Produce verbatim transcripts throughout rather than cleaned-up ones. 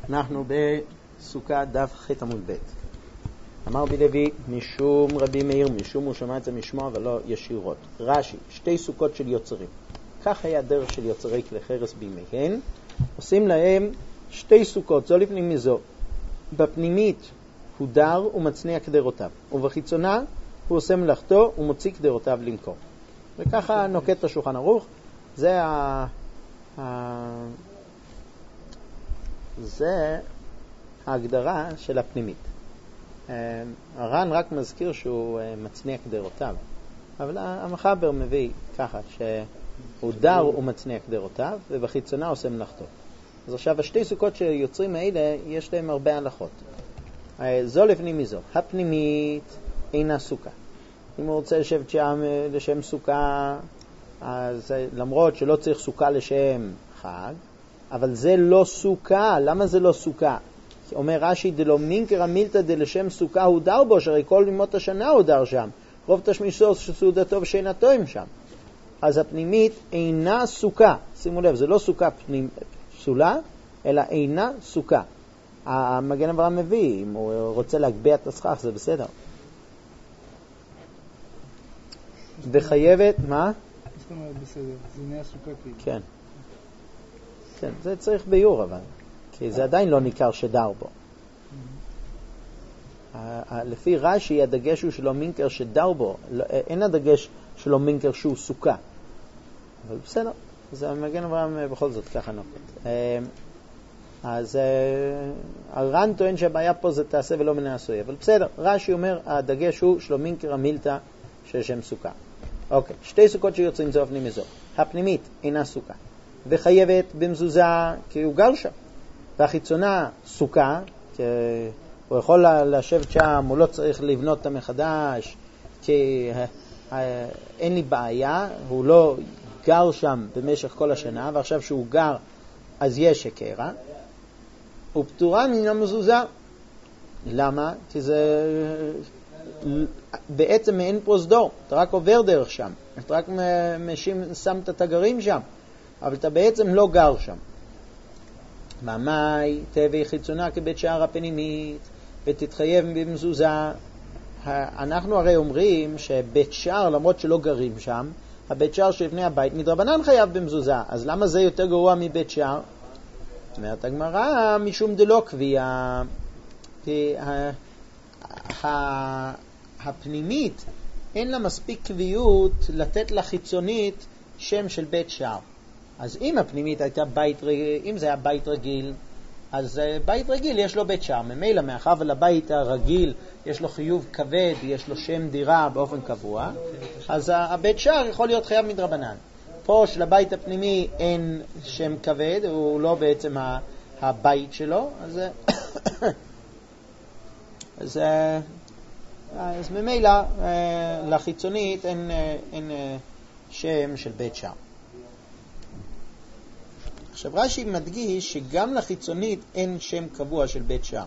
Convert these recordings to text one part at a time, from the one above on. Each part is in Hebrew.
אנחנו בסוכה דף ח' עמוד ב'. אמר בי לוי, משום רבי מאיר, משום הוא שמע את זה משמוע ולא ישירות. רש"י, שתי סוכות של יוצרים. כך היה דרך של יוצרי כלי חרס בימיהן. עושים להם שתי סוכות, זו לפנים מזו. בפנימית הוא דר ומצניע קדרותיו, ובחיצונה הוא עושה מלאכתו ומוציא קדרותיו למכור. וככה נוקט השולחן ערוך. זה ה... ה... זה ההגדרה של הפנימית. הר"ן רק מזכיר שהוא מצניע קדרותיו, אבל המחבר מביא ככה שהוא דר ומצניע קדרותיו ובחיצונה עושה מלאכתו. אז עכשיו השתי סוכות שיוצרים האלה יש להם הרבה הלכות. זו לפנים מזו. הפנימית אינה סוכה. אם הוא רוצה לשבת שם לשם סוכה, אז למרות שלא צריך סוכה לשם חג, אבל זה לא סוכה. למה זה לא סוכה? אומר רש"י, דלא מינקרא מילתא דלשם סוכה הוא דר בו, שהרי כל ימות השנה הוא דר שם. רוב תשמישו סעודתו ושעינתו הם שם. אז הפנימית אינה סוכה. שימו לב, זה לא סוכה פנימ... פסולה, אלא אינה סוכה. המגן אברהם מביא, אם הוא רוצה להגביה את הסכך, זה בסדר. וחייבת, מה? זאת אומרת בסדר, זה נהיה סוכה כאילו. כן. כן, זה צריך ביור אבל. כי זה עדיין לא ניכר שדר בו. לפי רש"י הדגש הוא שלא מינקר שדר בו, אין הדגש שלא מינקר שהוא סוכה. אבל בסדר, זה המגן אברהם בכל זאת ככה נוקט. אז הר"ן טוען שהבעיה פה זה תעשה ולא מנעשוי, אבל בסדר, רש"י אומר הדגש הוא שלא מינקר המילתא של שם סוכה. אוקיי, שתי סוכות שיוצאים זו הפנים מזו. הפנימית אינה סוכה, וחייבת במזוזה כי הוא גר שם. והחיצונה סוכה, כי הוא יכול לשבת שם, הוא לא צריך לבנות אותה מחדש, כי אין לי בעיה, הוא לא גר שם במשך כל השנה, ועכשיו שהוא גר אז יש שקרה, ופטורה מן המזוזה. למה? כי זה בעצם אין פרוזדור, אתה רק עובר דרך שם, אתה רק משים, שמת את הגרים שם, אבל אתה בעצם לא גר שם. ממאי תביא חיצונה כבית שער הפנימית ותתחייב במזוזה. אנחנו הרי אומרים שבית שער, למרות שלא גרים שם, הבית שער שלפני הבית מדרבנן חייב במזוזה, אז למה זה יותר גרוע מבית שער? אומרת הגמרא, משום דלא קביעה, כי הפנימית אין לה מספיק קביעות לתת לחיצונית שם של בית שער. אז אם הפנימית הייתה בית רגיל, אם זה היה בית רגיל, אז בית רגיל יש לו בית שער. ממילא מאחר ולבית הרגיל יש לו חיוב כבד, יש לו שם דירה באופן קבוע, אז הבית שער יכול להיות חייב מדרבנן. פה שלבית הפנימי אין שם כבד, הוא לא בעצם הבית שלו, אז, אז, אז ממילא לחיצונית אין, אין שם של בית שער. עכשיו רש"י מדגיש שגם לחיצונית אין שם קבוע של בית שער.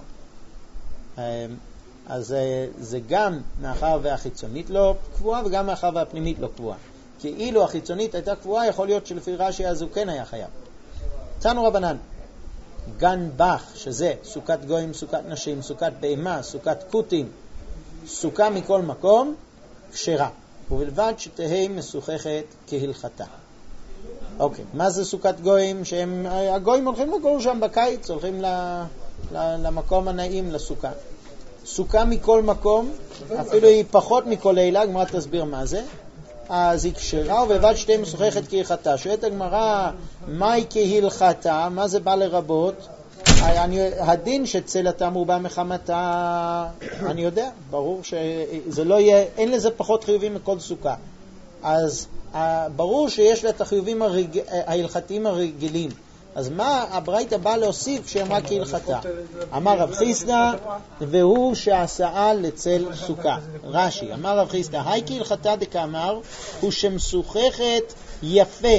אז זה גם מאחר והחיצונית לא קבועה וגם מאחר והפנימית לא קבועה. כי אילו החיצונית הייתה קבועה, יכול להיות שלפי רש"י אז הוא כן היה חייב. תנו רבנן, גן בח, שזה סוכת גויים, סוכת נשים, סוכת בהמה, סוכת קוטים, סוכה מכל מקום, כשרה, ובלבד שתהי משוחכת כהלכתה. אוקיי, מה זה סוכת גויים? שהם, הגויים הולכים לגור שם בקיץ, הולכים ל, ל, למקום הנעים, לסוכה. סוכה מכל מקום, אפילו היא פחות מכל לילה, הגמרא תסביר מה זה. אז היא כשרה ובלבד שתהי משוחכת כהלכתה. שואלת הגמרא, מהי כהלכתה? מה זה בא לרבות? הדין שצלתה מרובה מחמתה, אני יודע, ברור שזה לא יהיה, אין לזה פחות חיובים מכל סוכה. אז ברור שיש לה את החיובים הרג... ההלכתיים הרגילים. אז מה הברייתא באה להוסיף כשאמרה כהלכתה? אמר רב חיסדא, והוא שעשאה לצל סוכה. רש"י, אמר רב חיסדא, היי כהלכתה דקאמר, הוא שמשוחכת יפה.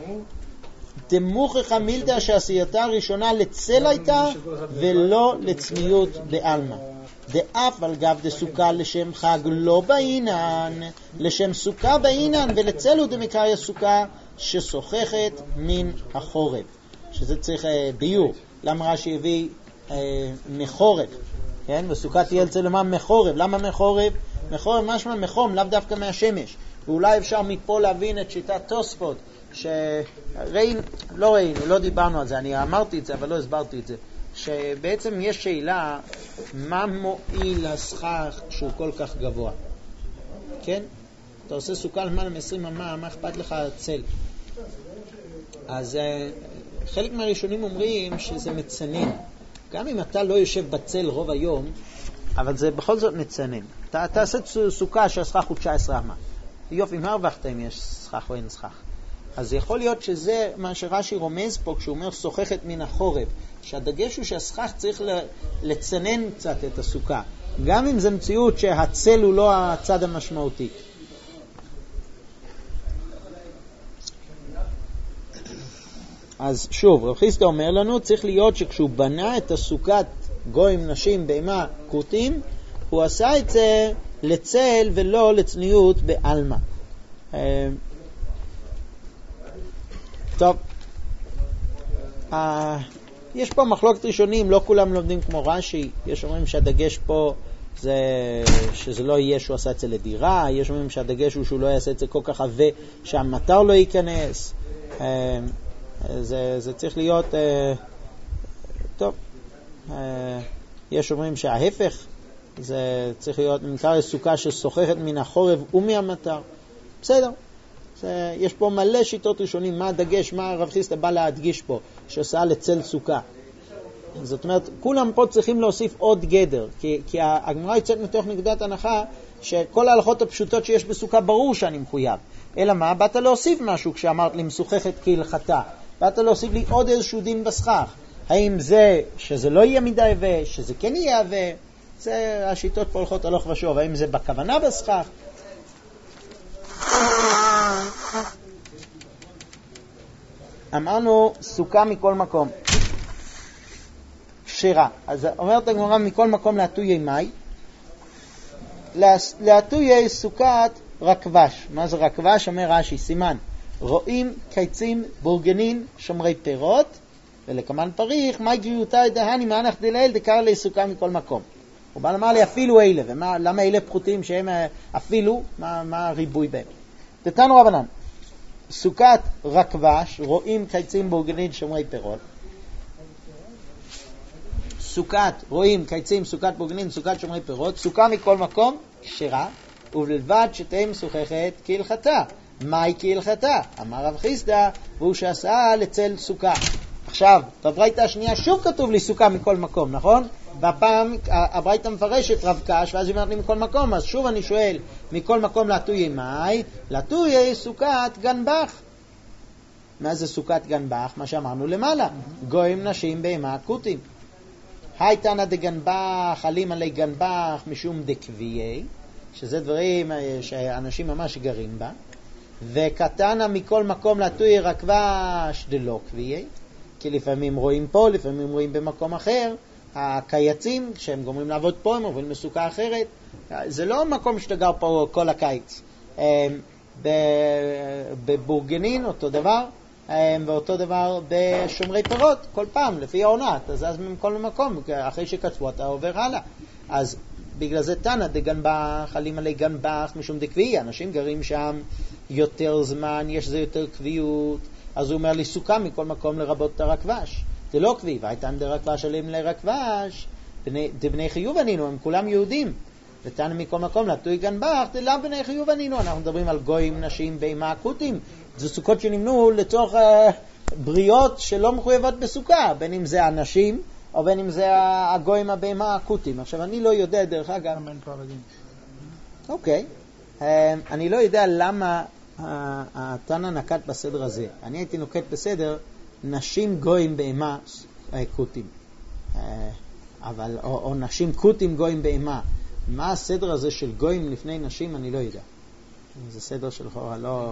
תמוכך מילתא שעשייתה הראשונה לצל הייתה ולא לצמיות בעלמא. דאף על גב דסוכה לשם חג לא בעינן, לשם סוכה בעינן, ולצלו דמקריא סוכה ששוחכת מן החורב. שזה צריך ביור. למה רש"י הביא אה, מחורב, כן? בסוכה תהיה אל צלמה מחורב. למה מחורב? מחורב משמע מחום, לאו דווקא מהשמש. ואולי אפשר מפה להבין את שיטת תוספות, שראינו, לא ראינו, לא דיברנו על זה, אני אמרתי את זה אבל לא הסברתי את זה, שבעצם יש שאלה מה מועיל הסכך שהוא כל כך גבוה, כן? אתה עושה סוכה למעלה מ-עשרים אמה, מה אכפת לך צל? אז חלק מהראשונים אומרים שזה מצנן, גם אם אתה לא יושב בצל רוב היום, אבל זה בכל זאת מצנן. אתה תעשה סוכה שהסכך הוא תשע עשרה אמה, יופי, מה הרווחת אם יש סכך או אין סכך? אז יכול להיות שזה מה שרש"י רומז פה כשהוא אומר שוחכת מן החורב, שהדגש הוא שהסכך צריך לצנן קצת את הסוכה, גם אם זה מציאות שהצל הוא לא הצד המשמעותי. אז שוב, רב חיסדא אומר לנו, צריך להיות שכשהוא בנה את הסוכת גויים, נשים, בהמה, כותים, הוא עשה את זה לצל ולא לצניות בעלמא. טוב, יש פה מחלוקת ראשונים, לא כולם לומדים כמו רש"י, יש אומרים שהדגש פה זה שזה לא יהיה שהוא עשה את זה לדירה, יש אומרים שהדגש הוא שהוא לא יעשה את זה כל כך עבה שהמטר לא ייכנס. זה, זה צריך להיות טוב, יש אומרים שההפך, זה צריך להיות נקרא סוכה ששוחכת מן החורב ומהמטר. בסדר, זה, יש פה מלא שיטות ראשונים, מה הדגש, מה רב חיסדא בא להדגיש פה, שעושה לצל סוכה. זאת אומרת, כולם פה צריכים להוסיף עוד גדר, כי, כי הגמרא יוצאת מתוך נקודת הנחה שכל ההלכות הפשוטות שיש בסוכה ברור שאני מחויב. אלא מה? באת להוסיף משהו כשאמרת לי משוחכת כהלכתה. באת להוסיף לי עוד איזשהו דין בסכך. האם זה שזה לא יהיה מדי עבה, שזה כן יהיה עבה? זה השיטות פה הולכות הלוך ושוב. האם זה בכוונה בסכך? אמרנו סוכה מכל מקום. שירה. אז אומרת הגמרא מכל מקום להטויי מאי. להטויי סוכת רקבש. מה זה רקבש? אומר רש"י, סימן. רואים, קיצים, בורגנין, שומרי פירות, ולכמן פריך, מה גריותא דהני, מה אנחנו דליל, דקר לי סוכה מכל מקום. הוא בא לומר לי, אפילו אלה, ולמה אלה פחותים שהם אפילו, מה, מה הריבוי בהם? תתנו רבנן, סוכת רקבש, רואים, קיצים, בורגנין, שומרי פירות, סוכת, רואים, קיצים, סוכת בורגנין, סוכת שומרי פירות, סוכה מכל מקום, שירה, ובלבד שתהיה משוחכת כהלכתה. מהי כהלכתה? אמר רב חיסדא, והוא שעשה לצל סוכה. עכשיו, בברייתא השנייה שוב כתוב לי סוכה מכל מקום, נכון? והפעם הברייתא מפרשת רב קש, ואז היא אומרת לי מכל מקום, אז שוב אני שואל, מכל מקום להטויי מאי? להטויי סוכת גנבך. מה זה סוכת גנבך? מה שאמרנו למעלה, גויים, נשים, בהמה, כותים. היי תנא דגנבך, עלים עלי גנבך משום דקביי, שזה דברים שאנשים ממש גרים בה, וקטנה מכל מקום להטויי רקבש דלא קביי, כי לפעמים רואים פה, לפעמים רואים במקום אחר, הקייצים, כשהם גומרים לעבוד פה, הם עוברים לסוכה אחרת, זה לא מקום שאתה גר פה כל הקיץ. בבורגנין אותו דבר, ואותו דבר בשומרי פירות, כל פעם, לפי העונה, אתה זז מכל מקום, אחרי שקצבו אתה עובר הלאה. אז בגלל זה תנא דגנבך, עלים עלי גנבך משום דקביעי, אנשים גרים שם יותר זמן, יש זה יותר קביעות, אז הוא אומר לי סוכה מכל מקום לרבות את הרקבש. זה לא קביעי, והייתן דרקבש עלים לרקבש, דבני חיוב ענינו, הם כולם יהודים. ותנא מכל מקום להטויי גנבך, דלאו בני חיוב ענינו, אנחנו מדברים על גויים, נשים, בהמה, כותים. זה סוכות שנמנו לצורך uh, בריאות שלא מחויבות בסוכה, בין אם זה אנשים, או בין אם זה הגויים, הבהמה, הכותים. עכשיו, אני לא יודע, דרך אגב... אוקיי. Okay. Uh, אני לא יודע למה התנא נקט בסדר הזה. אני הייתי נוקט בסדר נשים, גויים, בהמה, כותים. Uh, אבל, או, או נשים, כותים, גויים, בהמה. מה הסדר הזה של גויים לפני נשים, אני לא יודע. זה סדר של חורה, לא...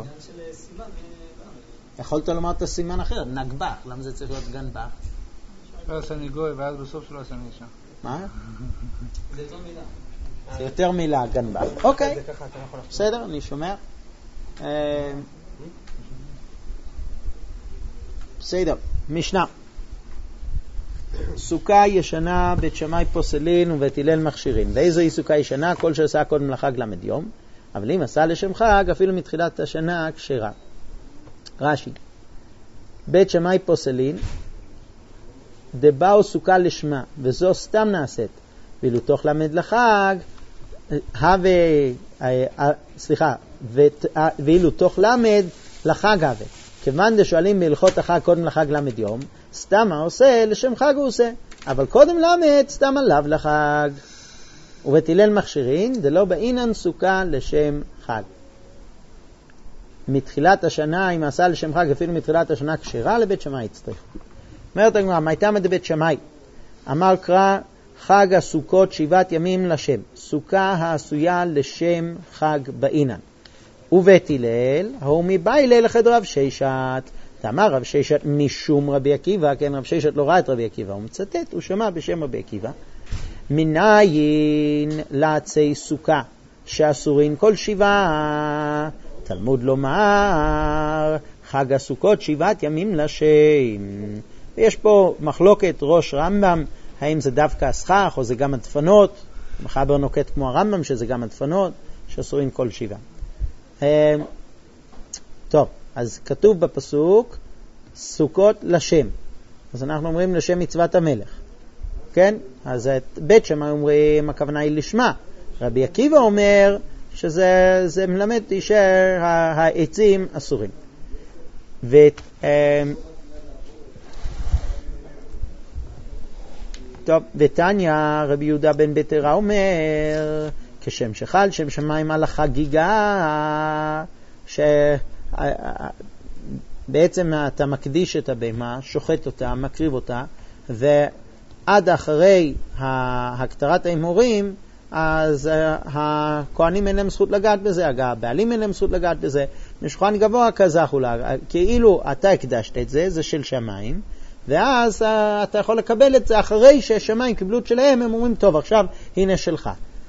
יכולת לומר את הסימן אחר, נגבך. למה זה צריך להיות גנבך? לא עשה אני גוי, ואז בסוף שלא עשה אני אישה. מה? זה יותר מילה. זה יותר מילה, גנבך. אוקיי, בסדר, אני שומע. בסדר, משנה. סוכה ישנה בית שמאי פוסלין ובית הלל מכשירין. ואיזוהי סוכה ישנה? כל שעשה קודם לחג למד יום, אבל אם עשה לשם חג אפילו מתחילת השנה כשרה. רש"י, בית שמאי פוסלין דבאו סוכה לשמה, וזו סתם נעשית, ואילו תוך למד לחג הווה, סליחה, ואילו תוך למד לחג הווה. כיוון דשואלים בהלכות החג קודם לחג למד יום, סתם העושה לשם חג הוא עושה, אבל קודם למד סתם עליו לחג. ובית הלל מכשירין דלא באינן סוכה לשם חג. מתחילת השנה, אם עשה לשם חג אפילו מתחילת השנה כשרה, לבית שמאי יצטרך. אומרת הגמרא, מה הייתה מדבית שמאי? אמר קרא חג הסוכות שבעת ימים לשם, סוכה העשויה לשם חג באינן. ובית הלל, הוא מביילה לחד רב ששת. תאמר רב ששת משום רבי עקיבא, כן, רב ששת לא ראה את רבי עקיבא, הוא מצטט, הוא שמע בשם רבי עקיבא. מניין לעצי סוכה שאסורין כל שבעה, תלמוד לומר חג הסוכות שבעת ימים לשם. ויש פה מחלוקת ראש רמב"ם, האם זה דווקא הסכך או זה גם הדפנות. מחבר נוקט כמו הרמב"ם שזה גם הדפנות שאסורין כל שבעה. טוב, אז כתוב בפסוק סוכות לשם, אז אנחנו אומרים לשם מצוות המלך, כן? אז את בית שמאי אומרים הכוונה היא לשמה. רבי עקיבא אומר שזה זה מלמד שהעצים אסורים. ו טוב, ותניא רבי יהודה בן ביתרא אומר כשם שחל שם שמיים על החגיגה, שבעצם אתה מקדיש את הבהמה, שוחט אותה, מקריב אותה, ועד אחרי הקטרת האמורים, אז הכהנים אין להם זכות לגעת בזה, הבעלים אין להם זכות לגעת בזה. משולחן גבוה כזכו לה, כאילו אתה הקדשת את זה, זה של שמיים, ואז אתה יכול לקבל את זה אחרי שהשמיים קיבלו את שלהם, הם אומרים טוב עכשיו הנה שלך.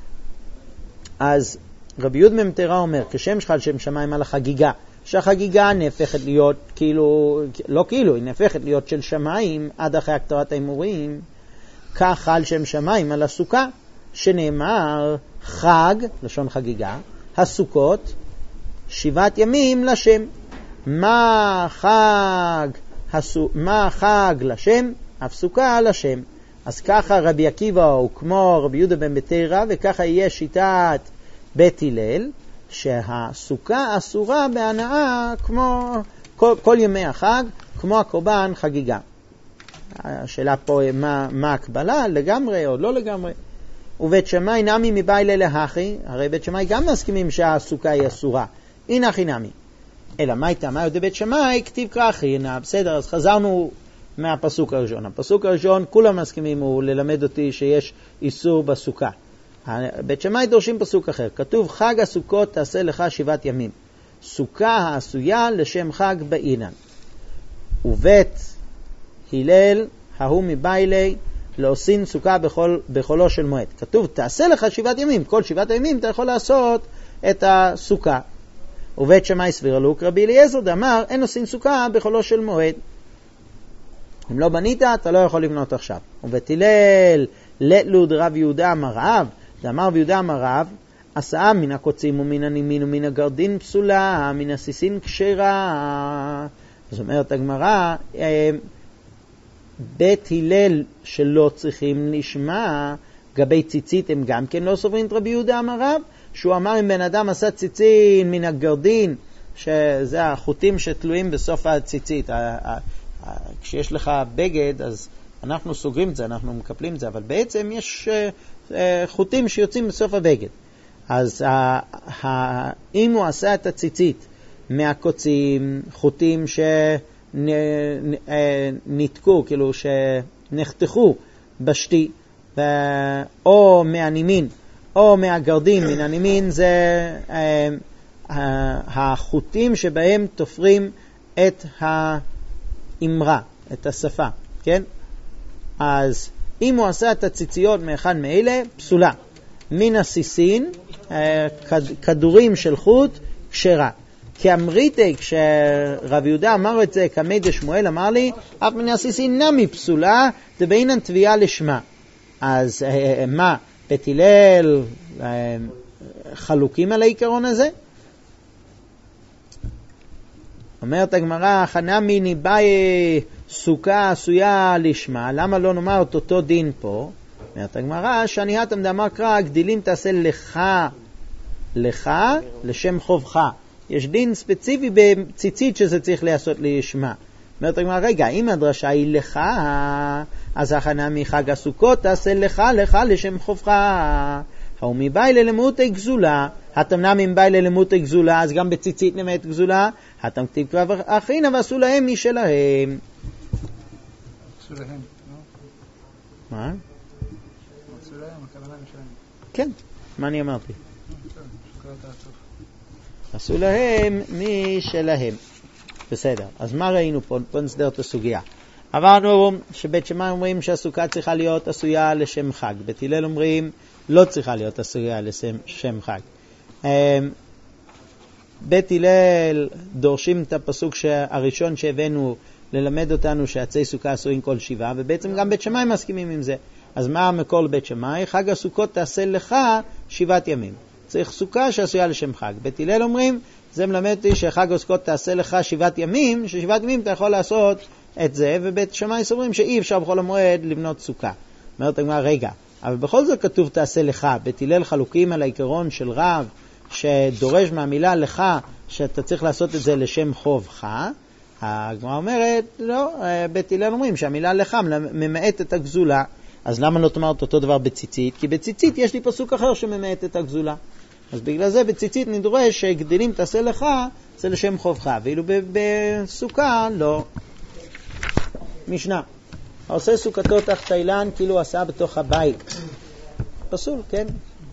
אז רבי יהודה בן ביתרא אומר, כשם שחל שם שמיים על החגיגה, שהחגיגה נהפכת להיות כאילו, לא כאילו, היא נהפכת להיות של שמיים עד אחרי הקטרת האמורים, כך חל שם שמיים על הסוכה, שנאמר חג, לשון חגיגה, הסוכות, שבעת ימים לשם. מה חג, הסו, מה חג לשם? אף סוכה לשם. אז ככה רבי עקיבא הוא כמו רבי יהודה בן ביתרא, וככה יהיה שיטת בית הלל, שהסוכה אסורה בהנאה כמו כל, כל ימי החג, כמו הקורבן חגיגה. השאלה פה מה, מה הקבלה, לגמרי או לא לגמרי. ובית שמאי נמי מביילה להכי, הרי בית שמאי גם מסכימים שהסוכה היא אסורה. הנה הכי נמי. אלא מה הייתה? מה יודע בית שמאי? כתיב כרכי, הנה בסדר, אז חזרנו מהפסוק הראשון. הפסוק הראשון, כולם מסכימים הוא ללמד אותי שיש איסור בסוכה. בית שמאי דורשים פסוק אחר. כתוב חג הסוכות תעשה לך שבעת ימים. סוכה העשויה לשם חג באינן. ובית הלל, ההוא מביילי, לעושין סוכה בכל, בחולו של מועד. כתוב תעשה לך שבעת ימים. כל שבעת הימים אתה יכול לעשות את הסוכה. ובית שמאי סביר לוק רבי אליעזר דאמר אין עושים סוכה בחולו של מועד. אם לא בנית אתה לא יכול לבנות עכשיו. ובית הלל לתלוד רב יהודה אמר רב, דאמר ויהודה אמר רב, עשה מן הקוצים ומן הנימין ומן הגרדין פסולה, מן הסיסין כשרה. זאת אומרת הגמרא, בית הלל שלא צריכים לשמע, גבי ציצית הם גם כן לא סוברים את רבי יהודה אמר רב, שהוא אמר אם בן אדם עשה ציצין מן הגרדין, שזה החוטים שתלויים בסוף הציצית, כשיש לך בגד אז אנחנו סוגרים את זה, אנחנו מקפלים את זה, אבל בעצם יש חוטים שיוצאים בסוף הבגד. אז אם הוא עשה את הציצית מהקוצים, חוטים שנתקו, כאילו שנחתכו בשתי, או מהנימין, או מהגרדים, מן הנימין זה החוטים שבהם תופרים את האמרה, את השפה, כן? אז אם הוא עשה את הציציות מאחד מאלה, פסולה. מן הסיסין, כדורים של חוט, כשרה. כאמריתי, כשרב יהודה אמר את זה, כמי דשמואל אמר לי, אף מנסיסי נמי פסולה, דבעינן תביעה לשמה. אז מה, בית הלל חלוקים על העיקרון הזה? אומרת הגמרא, חנמי ניבאי סוכה עשויה לשמה, למה לא נאמר את אותו דין פה? אומרת הגמרא, שאני התם דאמר קרא, גדילים תעשה לך, לך, לשם חובך. יש דין ספציפי בציצית שזה צריך לעשות לשמה. אומרת הגמרא, רגע, אם הדרשה היא לך, אז החנמי חג הסוכות תעשה לך, לך, לשם חובך. הוא מבאי ללמותי גזולה, התמנם אם באי ללמותי גזולה, אז גם בציצית נמת גזולה, התם כתיב קרב אחינה ועשו להם משלהם. עשו להם, לא? מה? עשו להם, הכוונה משלהם. כן, מה אני אמרתי? עשו להם משלהם. בסדר, אז מה ראינו פה? פה נסדר את הסוגיה. עברנו שבית שמאי אומרים שהסוכה צריכה להיות עשויה לשם חג. בית הלל אומרים לא צריכה להיות עשויה לשם חג. בית הלל דורשים את הפסוק הראשון שהבאנו ללמד אותנו שעצי סוכה עשויים כל שבעה, ובעצם גם בית שמאי מסכימים עם זה. אז מה המקור לבית שמאי? חג הסוכות תעשה לך שבעת ימים. צריך סוכה שעשויה לשם חג. בית הלל אומרים, זה מלמד אותי שחג הסוכות תעשה לך שבעת ימים, ששבעת ימים אתה יכול לעשות את זה, ובית שמאי סוברים שאי אפשר בכל המועד לבנות סוכה. אומרת הגמרא, רגע, אבל בכל זאת כתוב תעשה לך. בית הלל חלוקים על העיקרון של רב שדורש מהמילה לך שאתה צריך לעשות את זה לשם חובך. הגמרא אומרת, לא, בית הלל אומרים שהמילה לך ממעט את הגזולה. אז למה לא תאמרת אותו דבר בציצית? כי בציצית יש לי פסוק אחר שממעט את הגזולה. אז בגלל זה בציצית נדורש שגדילים תעשה לך זה לשם חובך, ואילו בסוכה לא. משנה, העושה סוכתו תחת אילן כאילו עשה בתוך הבית. פסול, כן?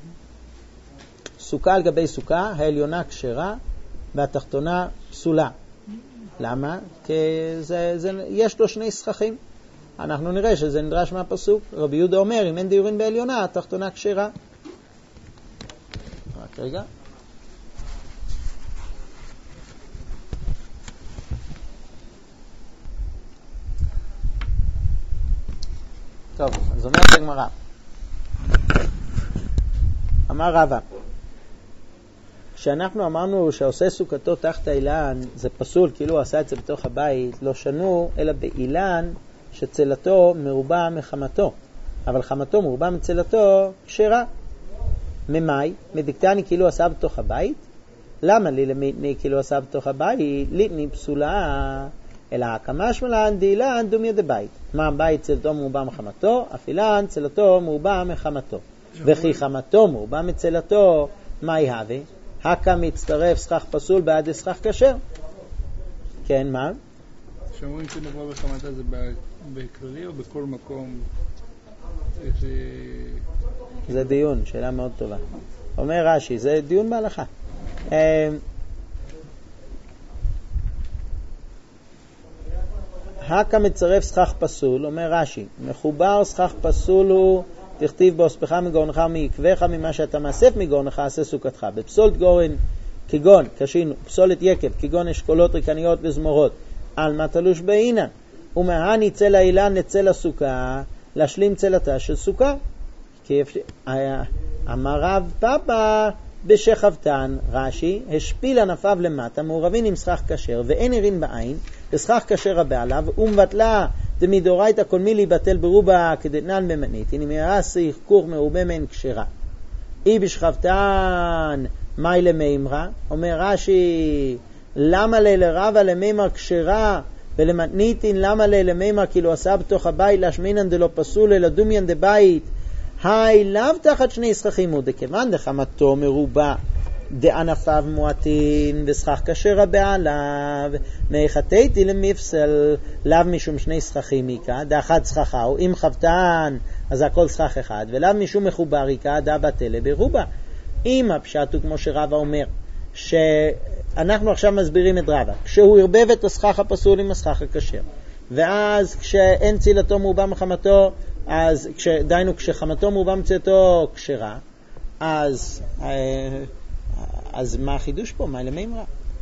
סוכה על גבי סוכה, העליונה כשרה והתחתונה פסולה. למה? כי זה, זה, יש לו שני סככים. אנחנו נראה שזה נדרש מהפסוק. רבי יהודה אומר, אם אין דיורין בעליונה, התחתונה כשרה. רק רגע. טוב, אז אומרת הגמרא. אמר רבא, כשאנחנו אמרנו שעושה סוכתו תחת אילן, זה פסול, כאילו הוא עשה את זה בתוך הבית, לא שנו, אלא באילן שצלתו מרובה מחמתו. אבל חמתו מרובה מצלתו כשרה. ממאי, מדקתני כאילו עשה בתוך הבית? למה לי למיתני כאילו עשה בתוך הבית? ליתני פסולה, אלא כמשמע לן דאילן דומיה דבית. מה הבית צלתו מרובה מחמתו? אף אילן צלתו מרובה מחמתו. וכי חמתו מרובה מצלתו, מה יהווה? הקה מצטרף שכח פסול בעד שכח כשר. כן, מה? שאומרים שנבוא בחמתה זה בכללי או בכל מקום? זה דיון, שאלה מאוד טובה. אומר רש"י, זה דיון בהלכה. הקה מצרף שכח פסול, אומר רש"י, מחובר שכח פסול הוא תכתיב באוספך מגורנך מעקבך, ממה שאתה מאסף מגורנך עשה סוכתך. בפסולת גורן כגון, קשינו, פסולת יקב, כגון אשכולות ריקניות וזמורות, על מה תלוש בעינן, ומהני צל האילן לצל הסוכה, להשלים צלתה של סוכה. כי אמר רב פאפה בשכבתן, רש"י, השפיל ענפיו למטה, מעורבין עם שכח כשר, ואין עירין בעין, ושכח כשר הבא עליו, ומבטלה דמידורייתא כל מי להיבטל ברובה כדתנן במתנית, הנה מרסי כוך מרובה מן כשרה. אי בשכבתן מי למימרה, אומר רש"י, למה לרבה למימר כשרה, ולמתניתין למה למימר כאילו עשה בתוך הבית, להשמינן דלא פסול אלא דומיין דבית, היי לאו תחת שני שכחים הוא דכיוון דחמתו מרובה דענפיו מועטין ושכח כשר הבא עליו מהחטאתי למפסל לאו משום שני שכחים איקה דאחד שכחהו אם חבטן אז הכל שכח אחד ולאו משום מחובר איקה דא בטלה ברובה. אם הפשט הוא כמו שרבא אומר שאנחנו עכשיו מסבירים את רבא כשהוא הרבב את השכח הפסול עם השכח הכשר, ואז כשאין צילתו מרובה מחמתו, אז דיינו כשחמתו מרובה מצילתו כשרה, אז אז מה החידוש פה? מה למימרה?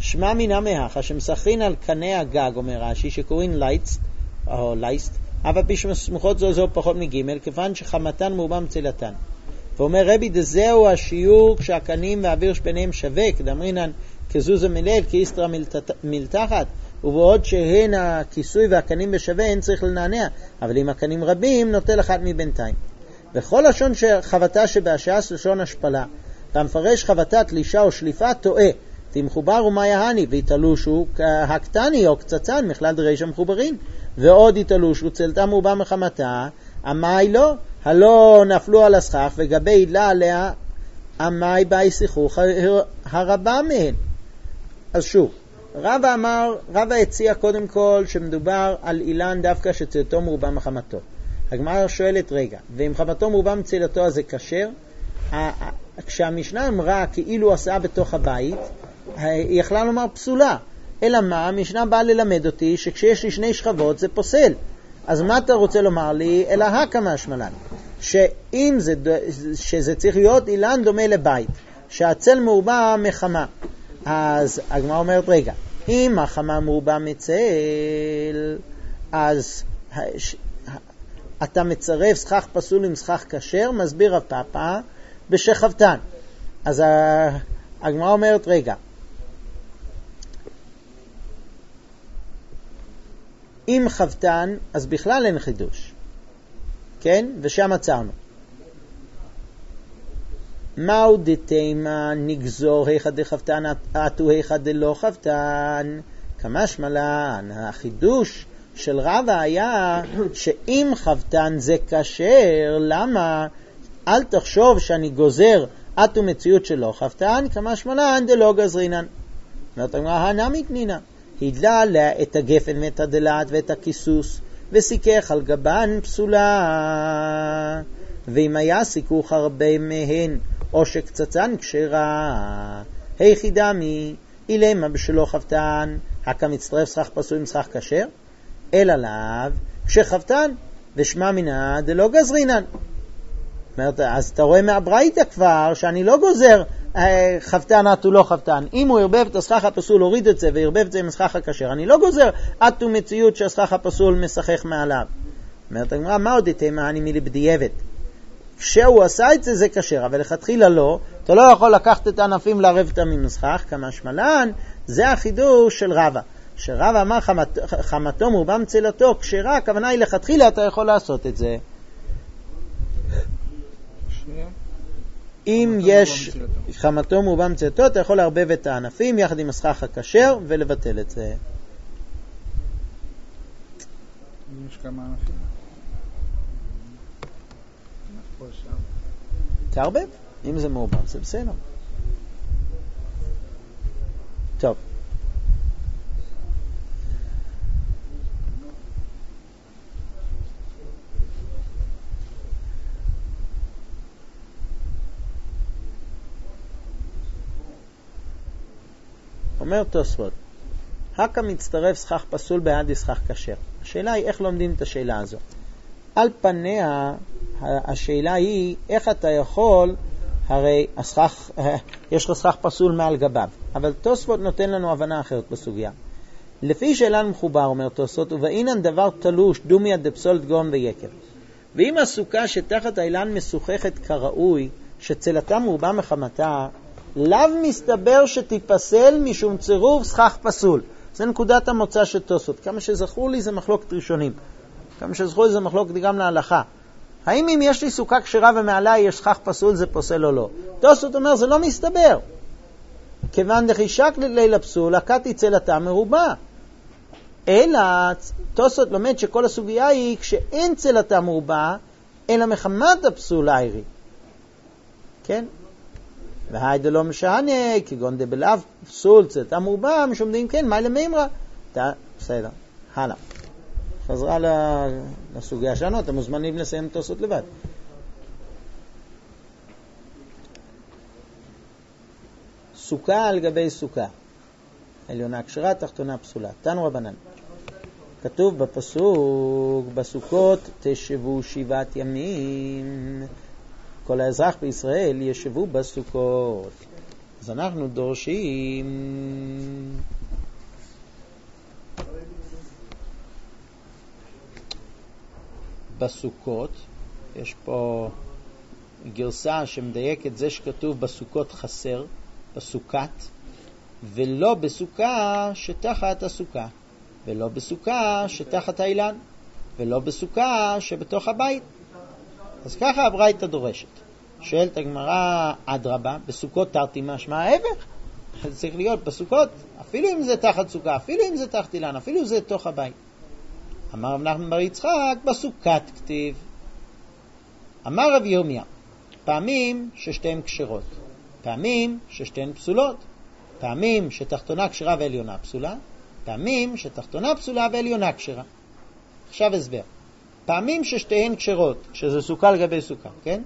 שמע מן המהכה שמסחרין על קנה הגג, אומר רש"י, שקוראים לייסט, או לייסט, אבל פי שמסמוכות זו זו פחות מגימל, כיוון שחמתן מרובה מצילתן. ואומר רבי, דזהו השיעור כשהקנים והאוויר שביניהם שווה, כדאמרינן כזוזה מליל, כאיסטרה מלתחת, ובעוד שהן הכיסוי והקנים בשווה, אין צריך לנענע, אבל אם הקנים רבים, נוטל אחת מבינתיים. וכל לשון שחבטה שבהשעס לשון השפלה, והמפרש חבטה תלישה או שליפה, טועה. תמחובר ומה יהני, והתלושו הקטני או קצצן, מכלל דרישה מחוברין, ועוד התלושו צלתה מרובה מחמתה, המאי לא, הלא נפלו על הסכך, וגבי הילה עליה, המאי באי שיחוך הרבה מהן. אז שוב, רבא אמר, רבא הציע קודם כל שמדובר על אילן דווקא שצלתו מרובה מחמתו. הגמרא שואלת רגע, ואם חמתו מרובה מצלתו אז זה כשר? כשהמשנה אמרה כאילו עשה בתוך הבית, היא יכלה לומר פסולה. אלא מה? המשנה באה ללמד אותי שכשיש לי שני שכבות זה פוסל. אז מה אתה רוצה לומר לי? אלא הכמה שמלן. שאם זה, שזה צריך להיות אילן דומה לבית, שהצל מרובה מחמה. אז הגמרא אומרת רגע, אם החמה מרובה מצל, אז אתה מצרף סכך פסול עם סכך כשר, מסביר הפאפה, בשכבתן. אז הגמרא אומרת רגע, אם חבתן, אז בכלל אין חידוש. כן? ושם עצרנו. מהו דתימה נגזור היכד דחבתן עטו היכד דלא חבתן? כמה שמלן, החידוש של רבא היה שאם חבתן זה כשר, למה? אל תחשוב שאני גוזר עטו מציאות שלא חבתן, כמה שמלן דלא גזרינן. אומרת הגמרא, הנמי קנינה. הידלה עליה את הגפן ואת הדלת ואת הכיסוס, וסיכך על גבן פסולה. ואם היה סיכוך הרבה מהן, או שקצצן כשרה, היחידה מי, אילמה בשלו חבתן, הקה מצטרף שכח פסול עם שכח כשר, אלא לאו, כשחבתן, ושמע מינה דלא גזרינן. אומרת, אז אתה רואה מהברייתא כבר, שאני לא גוזר, חבתן עטו לא חבתן. אם הוא הרבב את הסכך הפסול, הוריד את זה והרבב את זה עם הסכך הכשר, אני לא גוזר עטו מציאות שהסכך הפסול משחך מעליו. אומרת הגמרא, מה עוד תימה אני מלבדיעבד? כשהוא עשה את זה זה כשר, אבל לכתחילה לא, אתה לא יכול לקחת את הענפים לערב אותם עם הסכך, כמה שמלן, זה החידוש של רבא. שרבא אמר חמת, חמתו מרובה מצלתו, כשרה, הכוונה היא לכתחילה אתה יכול לעשות את זה. אם יש חמתו מרובה מצלתו, אתה יכול להרבב את הענפים יחד עם הסכך הכשר ולבטל את זה. יש כמה ענפים? תערבב, אם זה מרובה, זה בסדר. טוב. אומר תוספות, הקה מצטרף סכך פסול בהדי סכך כשר. השאלה היא איך לומדים את השאלה הזו. על פניה, השאלה היא איך אתה יכול, הרי הסכך, יש לך סכך פסול מעל גביו, אבל תוספות נותן לנו הבנה אחרת בסוגיה. לפי שאלן מחובר, אומר תוספות, ובאינן דבר תלוש דומיה דפסולת גאון ויקר. ואם הסוכה שתחת האילן משוחכת כראוי, שצלתה מרובה מחמתה, לאו מסתבר שתיפסל משום צירוף סכך פסול. זה נקודת המוצא של תוספות. כמה שזכרו לי זה מחלוקת ראשונים. כמה שזכרו לי זה מחלוקת גם להלכה. האם אם יש לי סוכה כשרה ומעלה יש סכך פסול זה פוסל או לא? תוספות אומר זה לא מסתבר. כיוון דחישק ליל הפסול, הקתי צלתה מרובה. אלא תוספות לומד שכל הסוגיה היא כשאין צלתה מרובה, אלא מחמת הפסול העירי. כן? והיידה לא משענה, כגון דבלאו פסול צלתה מרובה, משום דין כן, מה למאמרה? בסדר, הלאה. חזרה לסוגיה שלנו, אתם מוזמנים לסיים תוספות לבד. סוכה על גבי סוכה. עליונה כשרה, תחתונה פסולה. תנו רבנן. כתוב בפסוק, בסוכות תשבו שבעת ימים. כל האזרח בישראל ישבו בסוכות. אז אנחנו דורשים בסוכות, יש פה גרסה שמדייקת זה שכתוב בסוכות חסר, בסוכת, ולא בסוכה שתחת הסוכה, ולא בסוכה שתחת האילן, ולא בסוכה שבתוך הבית. אז ככה הברייתא דורשת. שואלת הגמרא, אדרבה, בסוכות תרתי משמע ההפך. זה צריך להיות בסוכות, אפילו אם זה תחת סוכה, אפילו אם זה תחת אילן, אפילו אם זה תוך הבית. אמר רב נחמן בר יצחק, בסוכת כתיב. אמר רב ירמיה, פעמים ששתיהן כשרות, פעמים ששתיהן פסולות, פעמים שתחתונה כשרה ועליונה פסולה, פעמים שתחתונה פסולה ועליונה כשרה. עכשיו הסבר. פעמים ששתיהן כשרות, כשזה סוכה לגבי סוכה, כן?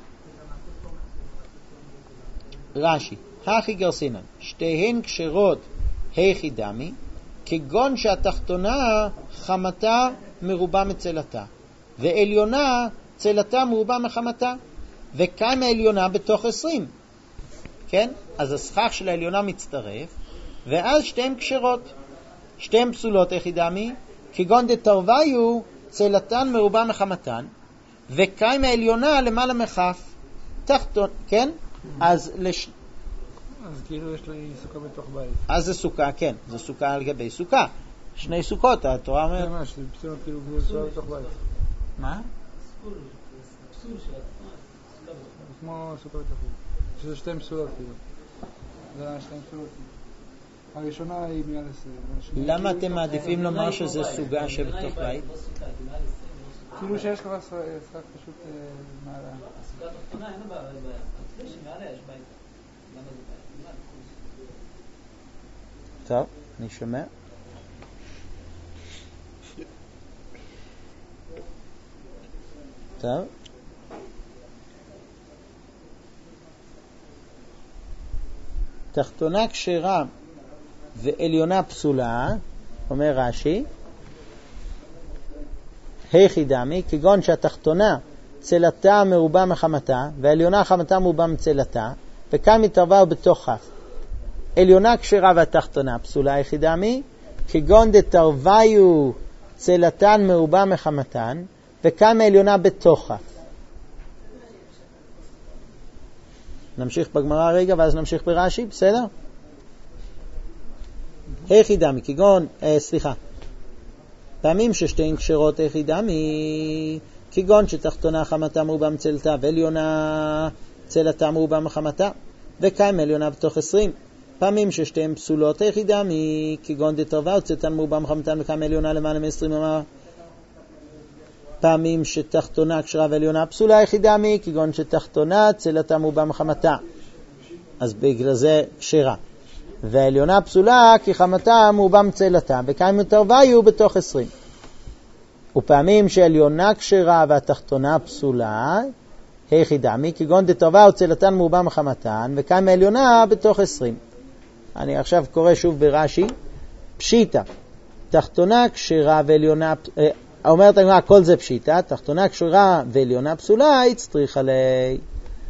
רש"י, הכי גרסינן, שתיהן כשרות היכי דמי, כגון שהתחתונה חמתה מרובה מצלתה, ועליונה צלתה מרובה מחמתה, וכמה עליונה בתוך עשרים. כן? אז הסכך של העליונה מצטרף, ואז שתיהן כשרות. שתיהן פסולות היכי דמי, כגון דתרוויו צלתן מרובה מחמתן, וכמה העליונה למעלה מחף. תחתון, כן? אז לש... אז כאילו יש לי סוכה בתוך בית. אז זה סוכה, כן. זה סוכה על גבי סוכה. שני סוכות, התורה אומרת... זה מה, שזה פסול כאילו סוכה בתוך בית. מה? פסול של התורה. כמו סוכה בתוך בית. שזה שתיים פסולות כאילו. זה שתיים פסולות. הראשונה היא מעל עשרים. למה אתם מעדיפים לומר שזה סוגה שבתוך בית? כאילו שיש כבר שק פשוט מעלה. הסוגה תחתונה אין בעיה, אבל שמעלה יש בית. למה זה בית? טוב, אני שומע. טוב. תחתונה כשרה ועליונה פסולה, אומר רש"י, היכי דמי, כגון שהתחתונה צלתה מרובה מחמתה, והעליונה חמתה מרובה מצלתה, וכאן מתערבה בתוך כף. עליונה כשרה והתחתונה פסולה היכי דמי, כגון דתרוויו צלתן מרובה מחמתן, וכאן העליונה בתוך כף. נמשיך בגמרא רגע ואז נמשיך ברש"י, בסדר? היכי דמי, כגון, אה, סליחה, פעמים ששתיהן כשרות היכי דמי, כגון שתחתונה חמתה מרובה מצלתה ועליונה צלתה מרובה מחמתה, וכאן עליונה בתוך עשרים. פעמים ששתיהן פסולות היכי דמי, כגון דתרוויו צלתן מרובה מחמתן, וכאן עליונה למעלה מ-עשרים. אמר פעמים שתחתונה כשרה ועליונה פסולה היכי דמי, כגון שתחתונה צלתה מרובה מחמתה, אז בגלל זה כשרה. והעליונה פסולה כי חמתה מרובה מצלתה, וכאן מתרוויו בתוך עשרים. ופעמים שעליונה כשרה והתחתונה פסולה היכי דמי, כגון דתרוויו צלתן מרובה מחמתן, וכאן העליונה בתוך עשרים. אני עכשיו קורא שוב ברש"י, פשיטה, תחתונה כשרה ועליונה, אה, אומרת הגמרא, כל זה פשיטה, תחתונה כשרה ועליונה פסולה, הצטריך עלי.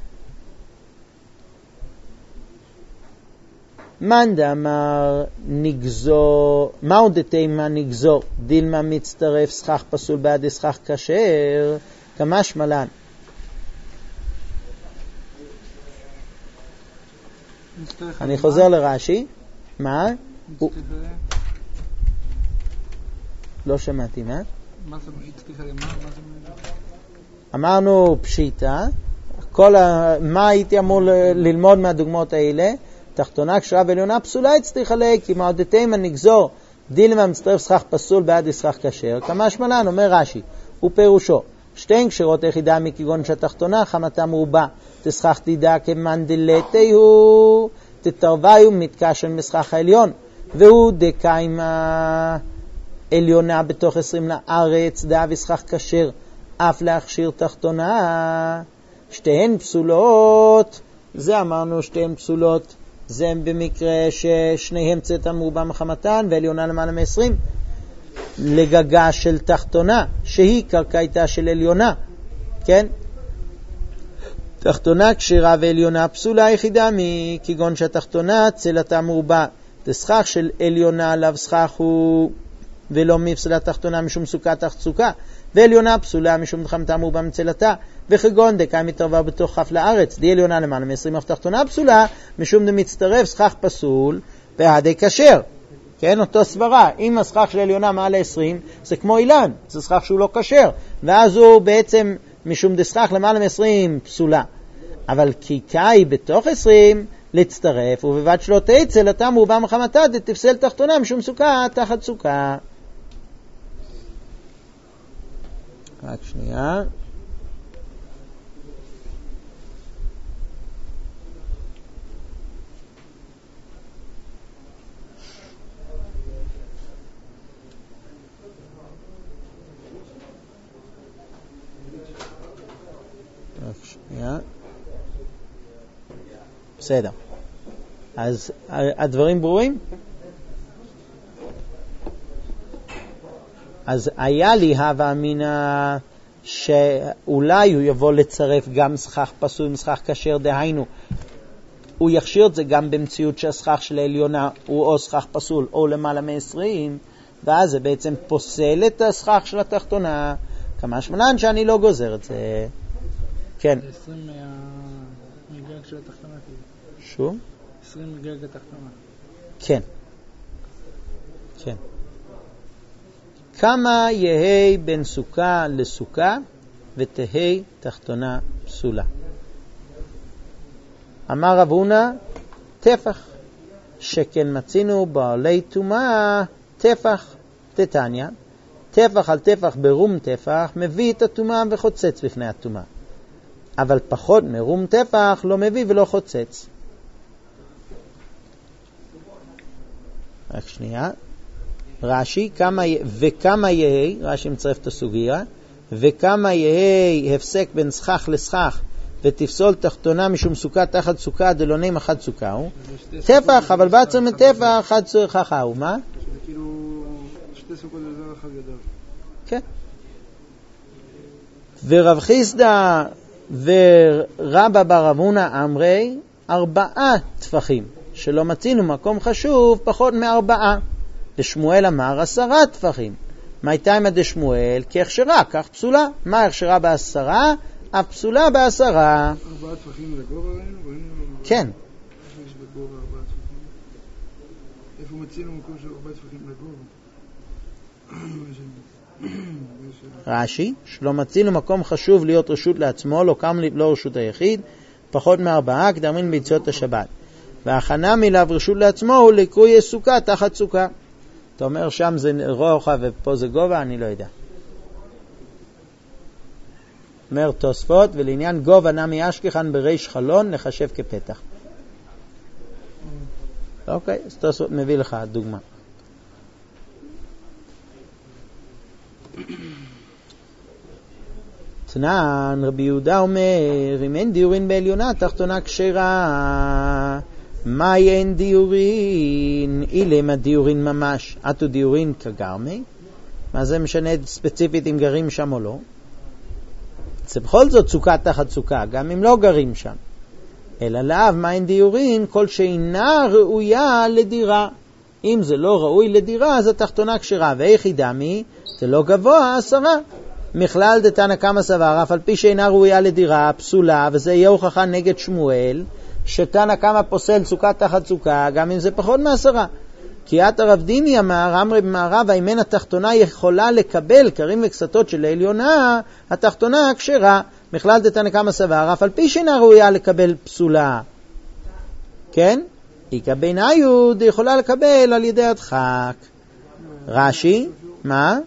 מאן דאמר נגזור, מהו דתימה נגזור, דילמה מצטרף סכך פסול בעד סכך כשר, כמשמע לן. אני חוזר לרש"י. מה? לא שמעתי, מה? מה זה הצליחה למה? אמרנו פשיטה, כל ה... מה הייתי אמור ללמוד מהדוגמאות האלה? תחתונה כשרה ועליונה פסולה הצליחה עלי, כי מעודתימה נגזור דילמה מצטרף סכך פסול בעד סכך כשר, כמשמע לן, אומר רש"י, ופירושו, שתיהן כשרות היכי דמי, כגון שהתחתונה חמתה מרובה תסכך דידה כמנדלתי הוא, תתרוויו מתקשן מסכך העליון, והוא דקיימה עליונה בתוך עשרים לארץ, דעה וסכך כשר, אף להכשיר תחתונה. שתיהן פסולות, זה אמרנו שתיהן פסולות, זה במקרה ששניהם צלתן מרובה מחמתן ועליונה למעלה מ-עשרים. לגגה של תחתונה, שהיא קרקעיתה של עליונה, כן? תחתונה כשרה ועליונה פסולה יחידה מי, כגון שהתחתונה צלתה מרובה, דסכך של עליונה עליו סכך הוא, ולא מפסלה תחתונה משום סוכה תחת סוכה, ועליונה פסולה משום דחמתה מרובה מצלתה, וכגון דקה מתערבה בתוך כף לארץ, די עליונה למעלה מ-עשרים אף תחתונה פסולה, משום דמצטרף סכך פסול, והדי כשר. כן, אותו סברה. אם הסכך של עליונה מעל עשרים, זה כמו אילן, זה סכך שהוא לא כשר, ואז הוא בעצם משום דסכך למעלה מ-עשרים פסולה. אבל כי קאי בתוך עשרים להצטרף, ובבד שלא תצל, אתה מרובה מחמתה, תפסל תחתונה משום סוכה תחת סוכה. רק שנייה. רק שנייה. בסדר. אז הדברים ברורים? אז היה לי הווה אמינה שאולי הוא יבוא לצרף גם סכך פסול עם סכך כשר, דהיינו הוא יכשיר את זה גם במציאות שהסכך של העליונה הוא או סכך פסול או למעלה מ-עשרים, ואז זה בעצם פוסל את הסכך של התחתונה, כמה שמלן שאני לא גוזר את זה. כן. זה עשרים מהגג של התחתונה. שוב? עשרים מגג התחתונה. כן. כן. כמה יהי בין סוכה לסוכה ותהי תחתונה פסולה. אמר רב הונא טפח, שכן מצינו בעלי טומאה טפח תתניא, טפח על טפח ברום טפח מביא את הטומאה וחוצץ בפני הטומאה, אבל פחות מרום טפח לא מביא ולא חוצץ. רק שנייה. רש"י, כמה, וכמה יהי, רש"י מצרף את הסוגיה, וכמה יהי הפסק בין סכך לסכך ותפסול תחתונה משום סוכה תחת סוכה דלונים אחד סוכה הוא טפח, אבל בעצם מטפח אחד סוכה הוא, מה? שזה כאילו שתי סוכות לזר אחד גדול. כן. ורב חיסדא ורבא בר רב הונא אמרי ארבעה טפחים, שלא מצינו מקום חשוב פחות מארבעה. ושמואל אמר עשרה טפחים. מה הייתה עם דשמואל? כי הכשרה, כך פסולה. מה הכשרה בעשרה? אף פסולה בעשרה. ארבעה טפחים לגובה ראינו? כן. איפה יש בגובה ארבעה טפחים? איפה מצינו מקום של ארבעה טפחים לגובה? רש"י, שלא מצינו מקום חשוב להיות רשות לעצמו, לא קם לא רשות היחיד, פחות מארבעה, כדאמרין ביציאות השבת. והכנה מלאו רשות לעצמו הוא לקרוי סוכה תחת סוכה. אתה אומר שם זה רוחב ופה זה גובה, אני לא יודע. אומר תוספות, ולעניין גובה נמי אשכחן בריש חלון נחשב כפתח. אוקיי, אז תוספות מביא לך דוגמה. תנן רבי יהודה אומר, אם אין דיורין בעליונה תחתונה כשרה, מה אין דיורין? אילם הדיורין ממש, אתו דיורין כגרמי. מה זה משנה ספציפית אם גרים שם או לא? זה בכל זאת סוכה תחת סוכה, גם אם לא גרים שם. אלא לאו מה אין דיורין? כל שאינה ראויה לדירה. אם זה לא ראוי לדירה, אז התחתונה כשרה. ואיכי דמי, זה לא גבוה, עשרה. מכלל דתנא קמא סבר, אף על פי שאינה ראויה לדירה, פסולה, וזה יהיה הוכחה נגד שמואל, שתנא קמא פוסל סוכה תחת סוכה, גם אם זה פחות מעשרה. כי את הרב דיני אמר, אמרי במערב, אם אין התחתונה יכולה לקבל קרים וקסתות של העליונה, התחתונה כשרה. מכלל דתנא קמא סבר, אף על פי שאינה ראויה לקבל פסולה. כן? איכא ביניו יכולה לקבל על ידי הדחק. רש"י, מה?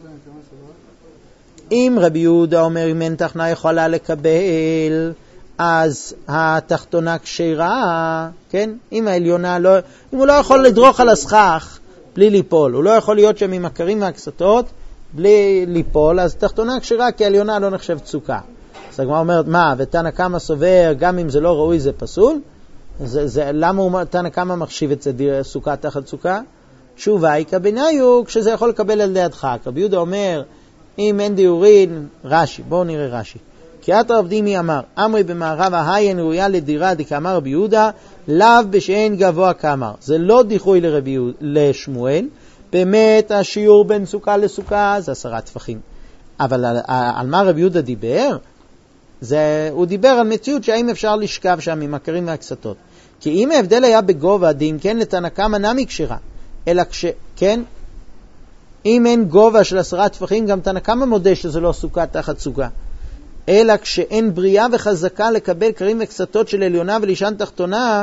אם רבי יהודה אומר אם אין תחתונה יכולה לקבל, אז התחתונה כשרה, כן? אם העליונה לא, אם הוא לא יכול לדרוך על הסכך בלי ליפול, הוא לא יכול להיות שם עם הקרים והקסתות בלי ליפול, אז תחתונה כשרה, כי העליונה לא נחשב סוכה. אז הגמרא אומרת, מה, ותנא קמא סובר, גם אם זה לא ראוי זה פסול? זה, זה, למה הוא, תנא קמא מחשיב את זה סוכה תחת סוכה? תשובה, איכא ביניו, כשזה יכול לקבל על ידי הדחק. רבי יהודה אומר, אם אין דיורין, רש"י, בואו נראה רש"י. כי את רב דימי אמר, אמרי במערב ההיין ראויה לדירה דקאמר רבי יהודה, לאו בשאין גבוה כאמר. זה לא דיחוי לרבי לשמואל, באמת השיעור בין סוכה לסוכה זה עשרה טפחים. אבל על, על מה רבי יהודה דיבר? זה, הוא דיבר על מציאות שהאם אפשר לשכב שם עם הקרים והקסתות. כי אם ההבדל היה בגובה דין, כן לתנא קמא נמי כשרה, אלא כש, כן, אם אין גובה של עשרה טפחים, גם תנא קמא מודה שזה לא סוכה תחת סוכה. אלא כשאין בריאה וחזקה לקבל קרים וקסתות של עליונה ולישן תחתונה,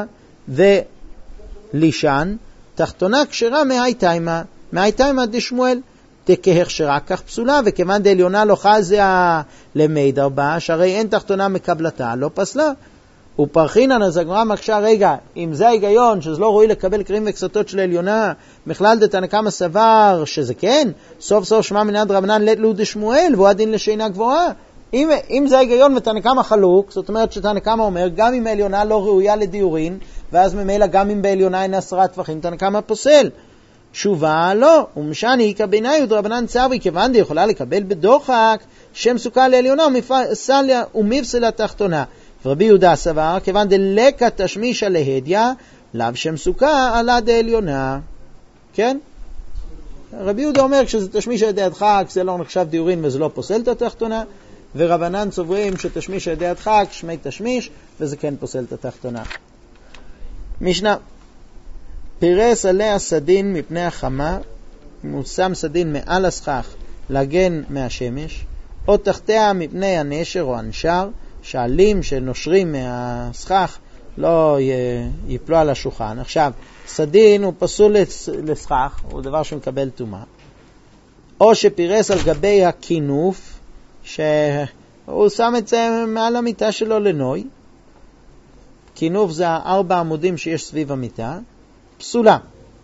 ולישן תחתונה כשרה מהי תימה, מהי תימה דשמואל, תכהכשרה כך פסולה, וכיוון דעליונה לא חזיה למידר בה, שהרי אין תחתונה מקבלתה, לא פסלה. ופרחינן, אז הגמרא מקשה, רגע, אם זה ההיגיון, שזה לא ראוי לקבל קרים וקסתות של עליונה, מכלל דתנא קמא סבר שזה כן, סוף סוף שמע מינן דרבנן לית לו דשמואל, והוא הדין לשינה גבוהה. אם, אם זה ההיגיון ותנא קמא חלוק, זאת אומרת שתנא קמא אומר, גם אם העליונה לא ראויה לדיורין, ואז ממילא גם אם בעליונה אין עשרה טפחים, תנא קמא פוסל. תשובה לא, ומשני איכא בעיניי ודרבנן צברי, כיוון די יכולה לקבל בדוחק שם סוכה לעליונה ומפסלה תחתונה. ורבי יהודה סבר, כיוון דלקא תשמישא להדיא, לאו שם סוכה עלה דעליונה. כן? רבי יהודה אומר, כשזה תשמיש על ידי הדחק, זה לא נחשב דיורין וזה לא פוסל את התחתונה, ורבנן סוברים שתשמיש על ידי הדחק, שמי תשמיש, וזה כן פוסל את התחתונה. משנה, פירס עליה סדין מפני החמה, אם הוא שם סדין מעל הסכך להגן מהשמש, או תחתיה מפני הנשר או הנשר, שעלים שנושרים מהסכך לא ייפלו על השולחן. עכשיו, סדין הוא פסול לסכך, הוא דבר שמקבל טומאה. או שפירס על גבי הכינוף, שהוא שם את זה מעל המיטה שלו לנוי. כינוף זה ארבע עמודים שיש סביב המיטה, פסולה.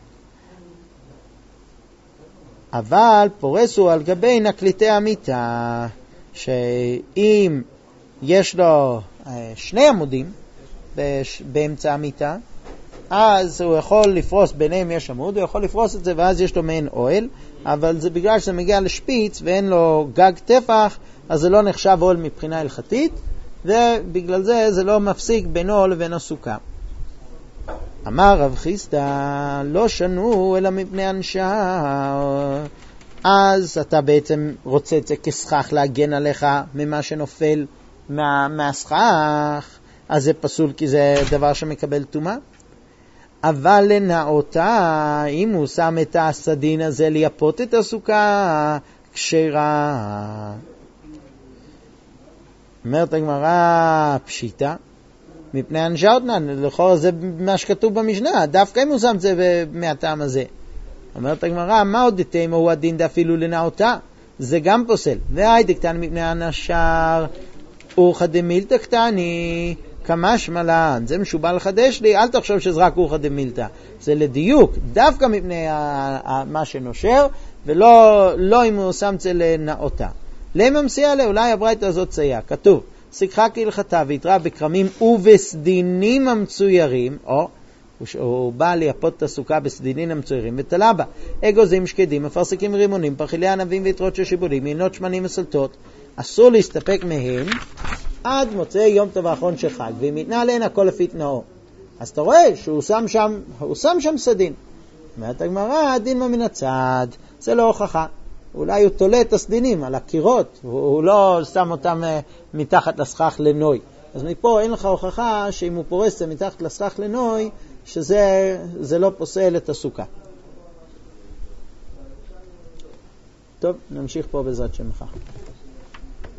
אבל פורס הוא על גבי נקליטי המיטה, שאם יש לו שני עמודים באמצע המיטה, אז הוא יכול לפרוס, ביניהם יש עמוד, הוא יכול לפרוס את זה ואז יש לו מעין אוהל, אבל זה בגלל שזה מגיע לשפיץ ואין לו גג טפח, אז זה לא נחשב אוהל מבחינה הלכתית, ובגלל זה זה לא מפסיק בינו לבין הסוכה. אמר רב חיסדא, לא שנו אלא מפני הנשר. אז אתה בעצם רוצה את זה כסכך להגן עליך ממה שנופל מה, מהסכך, אז זה פסול כי זה דבר שמקבל טומאה. אבל לנאותה, אם הוא שם את הסדין הזה לייפות את הסוכה, כשרה. אומרת הגמרא, פשיטה, מפני הנשרתנן, לכאורה זה מה שכתוב במשנה, דווקא אם הוא שם את זה מהטעם הזה. אומרת הגמרא, מה עוד תימה הוא הדין דאפילו לנאותה? זה גם פוסל. והיידי קטן מפני הנשר, אורחא דמילתא קטני, כמשמע לן, זה משובע לחדש לי, אל תחשוב שזה רק אורחא דמילתא. זה לדיוק, דווקא מפני מה שנושר, ולא לא אם הוא שם את זה לנאותה. למה מסיע לה? אולי הברייתא הזאת ציה. כתוב, שיחכה כהלכתה ויתראה בכרמים ובסדינים המצוירים, או הוא בא לייפות את הסוכה בסדינים המצוירים ותלה בה אגוזים שקדים, מפרסקים רימונים, פרחילי ענבים ויתרות של שיבולים, יינות שמנים וסלטות. אסור להסתפק מהם עד מוצאי יום טוב האחרון של חג, ואם יתנה עליהן הכל לפי תנאו. אז אתה רואה שהוא שם שם, הוא שם שם סדין. אומרת הגמרא, הדין מה מן הצד, זה לא הוכחה. אולי הוא תולה את הסדינים על הקירות, הוא לא שם אותם מתחת לסכך לנוי. אז מפה אין לך הוכחה שאם הוא פורס זה מתחת לסכך לנוי, שזה זה לא פוסל את הסוכה. טוב, נמשיך פה בעזרת שם מחר.